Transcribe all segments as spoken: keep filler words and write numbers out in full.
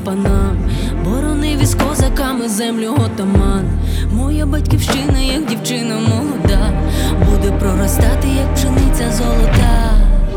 панам, боронив із козаками землю отаман. Моя батьківщина, як дівчина молода, буде проростати, як пшениця золота.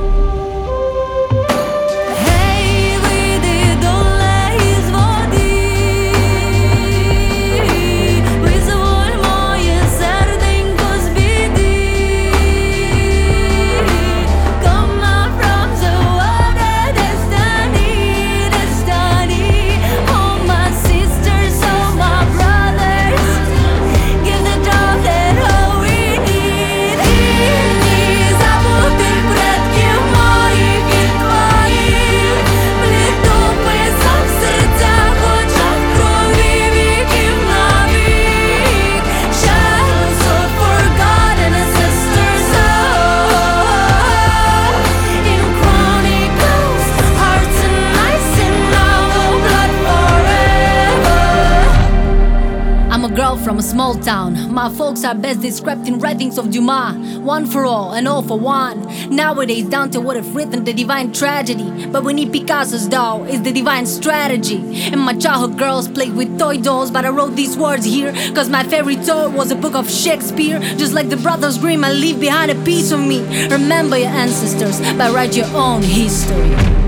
Girl from a small town. My folks are best described in writings of Dumas. One for all and all for one. Nowadays Dante would have written the divine tragedy, but we need Picasso's doll, it's the divine strategy. And my childhood girls played with toy dolls, but I wrote these words here cause my favorite toy was a book of Shakespeare. Just like the Brothers Grimm, I leave behind a piece of me. Remember your ancestors, but write your own history.